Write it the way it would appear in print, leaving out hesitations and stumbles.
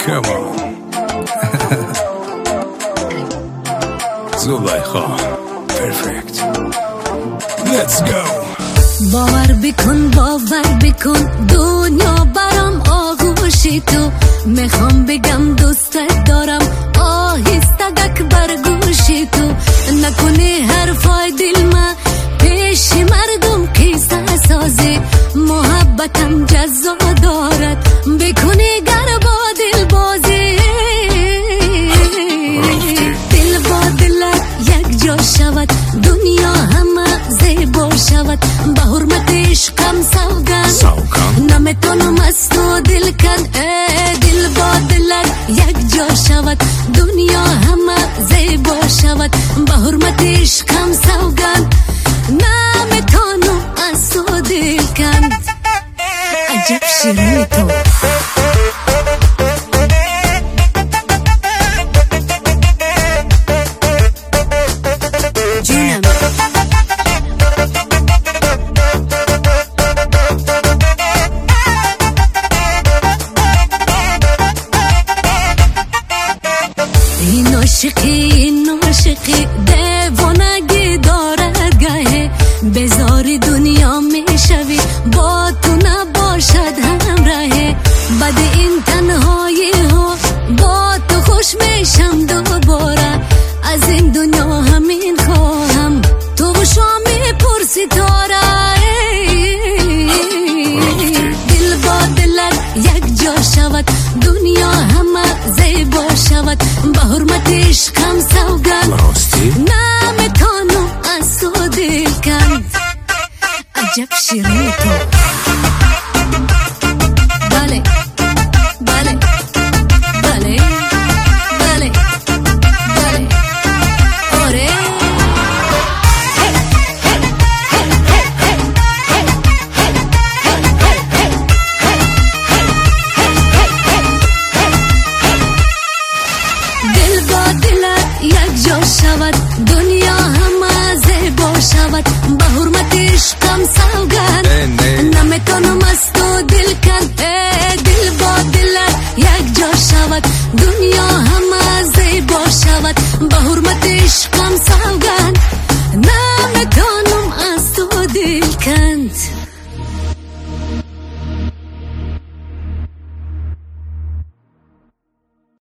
Come on. Zulaykha, perfect. Let's go. باور بکن دنیا برام آغوشی تو. میخوام بگم دوستت دارم آهستگک بر گوشی تو. نکنی حرفای دل ما پیش مردم کیسه سازی. محبتم جزا دارد بکنی گر با دل بازی. دل با دلت یک جا شود دنیا همه زیبا شود. به حرمت عشقم سوگند نمیتونم از تو دل کن. دل با دلت یک جا شود دنیا همه زیبا شود. به حرمت عشقم سوگند نمیتونم از تو دل کن. عجب شیرینی تو. این عاشقی دیوانگی دارد گاهی. بزاری دنیا میشوی با تو نباشد همراهی. بعد این تنهایی ها با تو خوش میشم دوباره. از این دنیا همین خواهم تو و شامی پر ستاره. دل با دلت یک جا شود دنیا همه زیبا شود. به حرمت عشقم سوگند نمیتونم از تو دل کن. عجب شیرینی تو. بله بله بله بله بله آره. دل با دلت یک جا شود دنیا همه زیبا شود. به حرمت عشقم سوگند نمیتونم از تو دل کن. دل با دلت یک جا شود دنیا همه زیبا شود. به حرمت عشقم سوگند